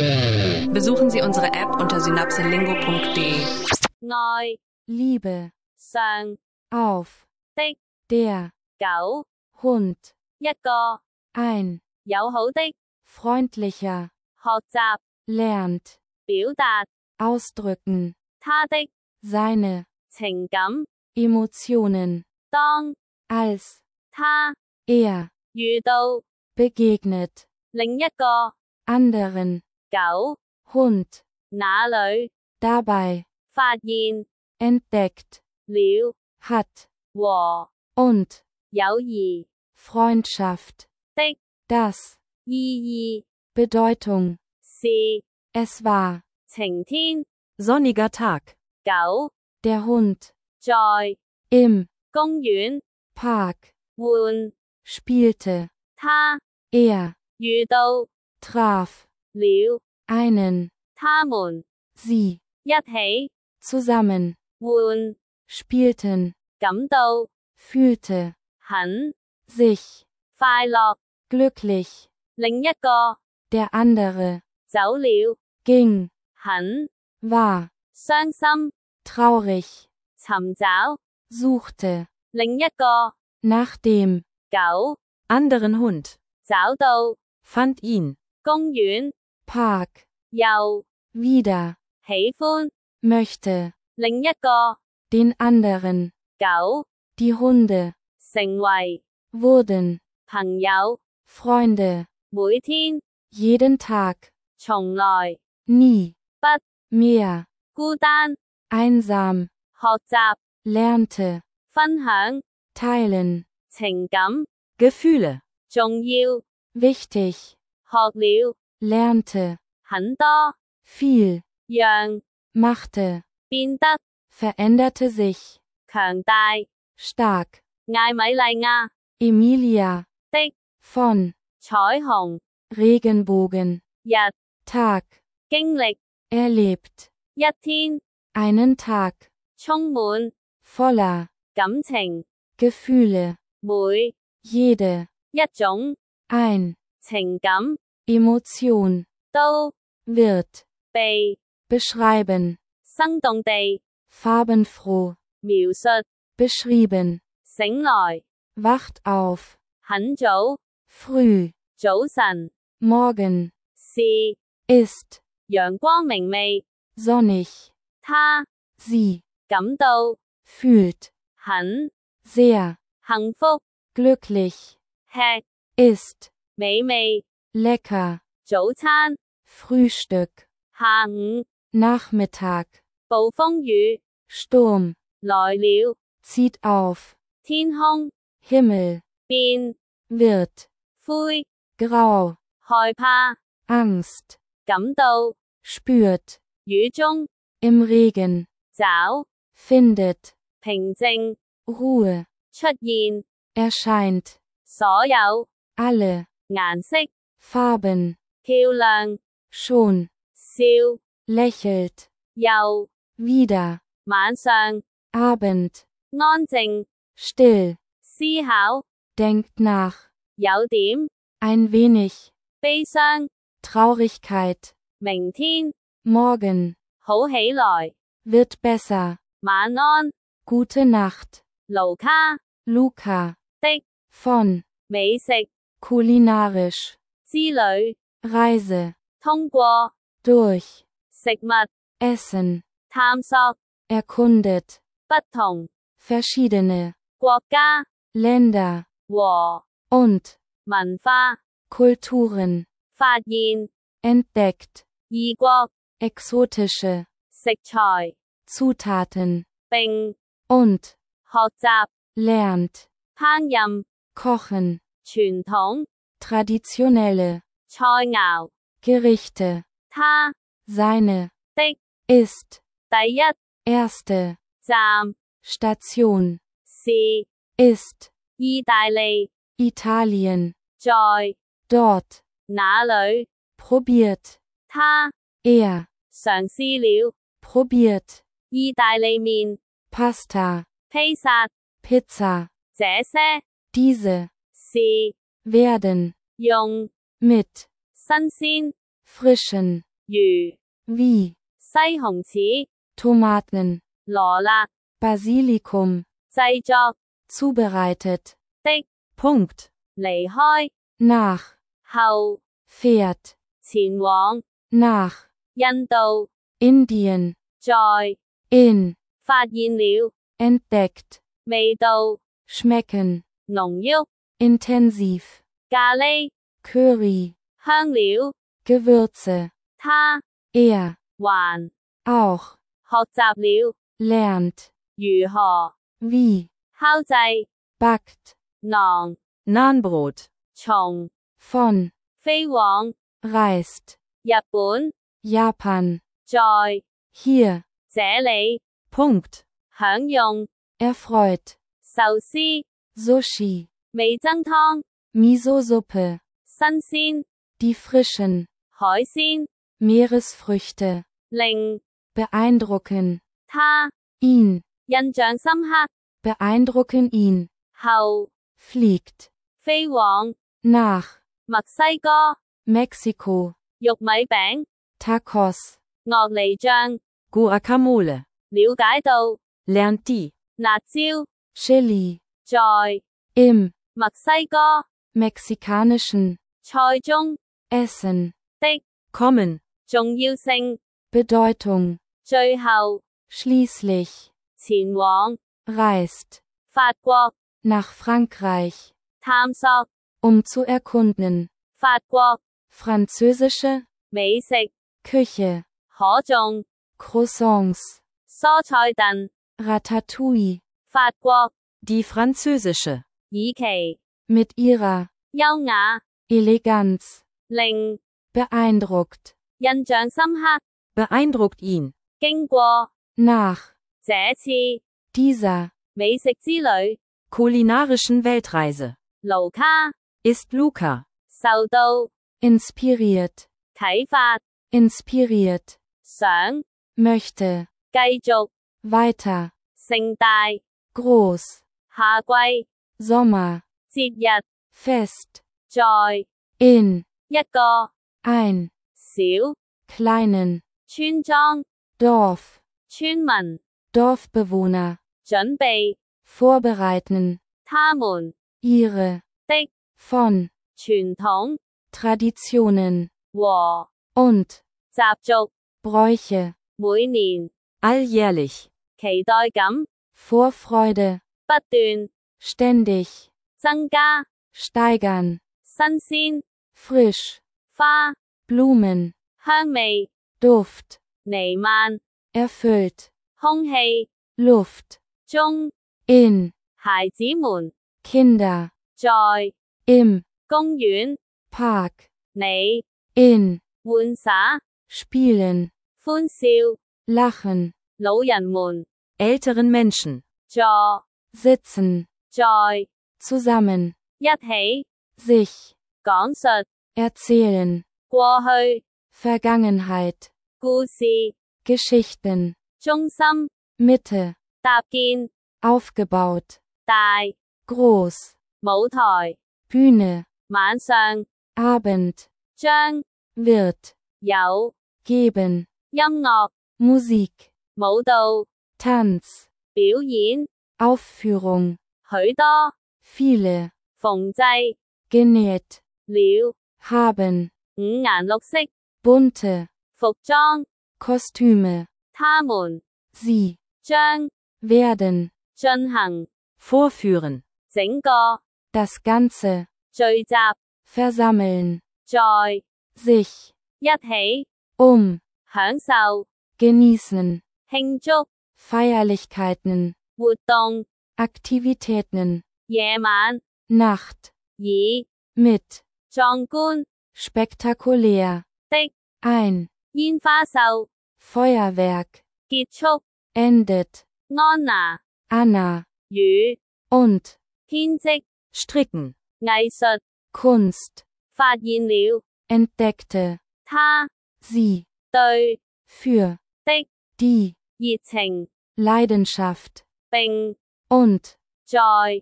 Besuchen Sie unsere App unter synapselingo.de. 愛 Liebe, 上 auf, 的 der, 狗 Hund, 一個 ein, 友好的 freundlicher, 學習 lernt, 表達 ausdrücken, 他的 seine, 情感， Emotionen, 當 als, 他 er, 遇到 begegnet, 另一個 anderen, 狗 Hund, 那裏 dabei, 發現 entdeckt, 了 hat, 和 und, 友誼 Freundschaft, 的 das, 意義 Bedeutung, 是 es war, 晴天 Sonniger Tag. 狗 der Hund, 在 im, 公園 Park, 換 spielte, 他 er, 遇到 traf, 了 einen, 他們 sie, 一起 zusammen, 換 spielten, 感到 fühlte, 很 sich, 快樂 glücklich, 另一個 der andere, 走了 ging, 很 war, 傷心 traurig, 尋找 suchte, 另一個 nach dem, 狗 Anderen Hund. 找到 Fand ihn. 公園 Park, 又 wieder, 喜歡 möchte, 另一個 den anderen, 狗 die Hunde, 成為 wurden, 朋友 Freunde, 每天 jeden Tag, 從來 nie, 不 mehr, 孤單 einsam, 學習 lernte, 分享 teilen, 情感 Gefühle. 重要 wichtig, 學了 lernte, 很多 viel, 讓 machte, 變得 veränderte sich, 強大 stark, 艾米莉亞 Emilia, 的 von, 彩虹 Regenbogen, 日 Tag, 經歷 erlebt, 一天 einen Tag, 充滿 voller, 感情 Gefühle, 每 jede, 一種 ein, 情感 Emotion, 都 wird, 被 beschreiben, 生動地 farbenfroh, 描述 beschrieben, 醒來 wacht auf, 很早 früh, 早晨 morgen, 是 ist, 陽光明媚 sonnig, 他 sie, 感到 fühlt, 很 sehr, 幸福 glücklich, 吃 ist, 美味 lecker, 早餐 Frühstück, 下午 Nachmittag, 暴風雨 Sturm, 來了 zieht auf, 天空 Himmel, 變 wird, 灰 grau, 害怕 Angst, 感到 spürt, 雨中 im Regen, 找 findet, 平靜 Ruhe, 出現 erscheint, 所有 alle, 顏色 Farben, 漂亮 schon, 笑 lächelt, 又 wieder, 晚上 Abend, 安靜 still, 思考 denkt nach, 有點 ein wenig, 悲傷 Traurigkeit, 明天 morgen, 好起來 wird besser, 晚安 gute Nacht, 盧卡 Luca, 的 von, 美食 kulinarisch, 之旅 Reise, 通過 durch, 食物 Essen, 探索 erkundet, 不同 verschiedene, 國家 Länder, 和 und, 文化 Kulturen, 發現 entdeckt, 異國 exotische, 食材 Zutaten, 並 und, 學習 lernt, 烹飪 kochen, 傳統 traditionelle, 菜肴 Gerichte, 他 seine, 的 ist, 第一 erste, 站 Station, 是 ist, 意大利 Italien, 在 dort, 哪裏 probiert, 他 er, 嘗試了 probiert, 意大利麵 Pasta, 披薩 Pizza, 這些 diese, 是 werden, 用 mit, 新鮮 frischen, 如 wie, 西紅柿、 Tomaten, 羅勒、 Basilikum, 製作 zubereitet, 的、 Punkt. 離開、 nach, 後、 fährt, 前往、 nach, 印度、 Indien, 在、 in, 發現了、 entdeckt, 味道、 schmecken, 濃郁、 intensiv, 咖喱、 Curry, 香料、 Gewürze, 他、 er, 還、 auch, 學習了、 lernt, 如何、 wie, 烤製、 backt, 馕、 Nahenbrot. 從、 von, 飛往、 reist, 日本、 Japan, 在、 hier, 這裡、 Punkt. 享用、 erfreut, 壽司、 Sushi, 味噌湯、 Miso-Suppe, 新鮮、 die frischen, 海鮮、 Meeresfrüchte, 令、 beeindrucken, 他、 ihn, 印象深刻、 beeindrucken ihn, 後、 fliegt, 飛往、 nach, 墨西哥、 Mexiko, 玉米餅、 Tacos, 樂梨醬、 Guacamole. 了解到、 Lernt die. 辣椒、 Chili, 在、 im, 墨西哥、 mexikanischen, 菜中、 Essen, 的、 Kommen. 重要性、 Bedeutung, 最後、 schließlich, 前往、 reist, 法國、 nach Frankreich, 探索、 zu erkunden, 法國、 französische, 美食、 Küche, 可頌、 Croissants, 蔬菜燉、 Ratatouille, 法國、 Die französische. 以其、 mit ihrer 優雅、 Eleganz, 令、 beeindruckt, 印象深刻、 Beeindruckt ihn. 經過、 nach, 這次、 dieser, 美食之旅、 Kulinarischen Weltreise. 盧卡、 Ist Luca. 受到、 inspiriert, 啟發、 inspiriert, 想、 möchte, 繼續、 weiter, 盛大、 groß, 夏季、 Sommer, 節日、 fest, 在、 in, 一個、 ein, 小、 kleinen, 村莊、 Dorf, 村民、 Dorfbewohner, 準備、 vorbereiten, 他們、 ihre, 的、 von, 傳統、 Traditionen, 和、 und, 習俗、 Bräuche, 每年、 Alljährlich. 期待感、 Vorfreude, 不斷、 ständig, 增加、 steigern, 新鮮、 frisch, 花、 Blumen, 香味、 Duft, 彌漫、 erfüllt, 空氣、 Luft, 中、 in, 孩子們、 Kinder, 在、 im, 公園、 Park, 你、 in, 玩耍、 spielen, 歡笑、 lachen, 老人們、 Älteren Menschen. 坐、 sitzen, 在、 zusammen, 一起、 sich, 講述、 erzählen, 過去、 Vergangenheit, 故事、 Geschichten, 中心、 Mitte, 搭建、 aufgebaut, 大、 groß, 舞台、 Bühne, 晚上、 Abend, 將、 wird, 有、 geben, 音樂、 Musik, 舞蹈、 Tanz, 表演、 Aufführung, 許多、 viele, 縫製、 genäht, 了、 haben, 五顏六色、 bunte, 服裝、 Kostüme, 他們、 sie, 將、 werden, 進行、 Vorführen. 整個、 das Ganze, 聚集、 versammeln, 在、 sich, 一起、 享受、 genießen, 慶祝、 Feierlichkeiten, 活動、 Aktivitäten, 夜晚、 Nacht, 以、 mit, 壯觀、 spektakulär, 的、 ein, 煙花秀、 Feuerwerk, 結束、 endet, 安娜、 Anna, 與、 und, 編織、 Stricken. 藝術、 Kunst, 發現了、 entdeckte, 他、 sie, 對、 für, 的、 die, 熱情、 Leidenschaft, 並、 und, 在、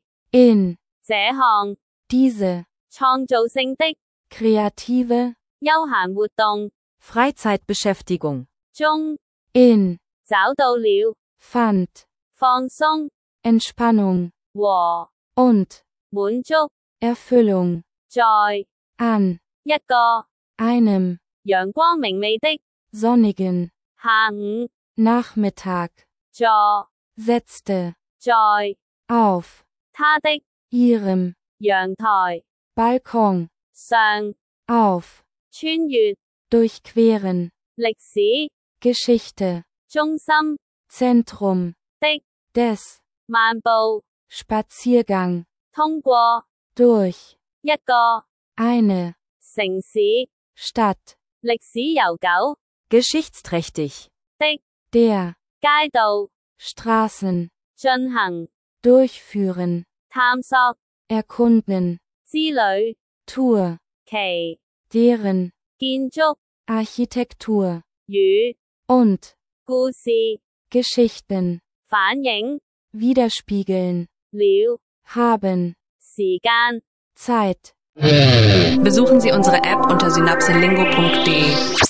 in, 這項、 diese, 創造性的、 kreative, 休閒活動、 Freizeitbeschäftigung. 中 in, 找到了 fand, 放鬆 Entspannung, 和 und, 滿足， Erfüllung, 在 an, 一個 einem, 陽光明媚的 sonnigen, 下午， Nachmittag, 坐 setzte, 在 auf, 他的 ihrem, 陽台 Balkon, 上 auf, 穿越 durchqueren, 歷史 Geschichte, 中心 Zentrum, 的 des, 漫步 Spaziergang, 通過 durch, 一個 eine, 城市 Stadt, 歷史悠久 Geschichtsträchtig. 的 der, 街道 Straßen, 進行 durchführen, 探索 erkunden, 之旅 Tour, 其 deren, 建築 Architektur, 與 und, 故事 Geschichten, 反映 widerspiegeln, 了 haben, 時間。 Zeit. Besuchen Sie unsere App unter synapselingo.de.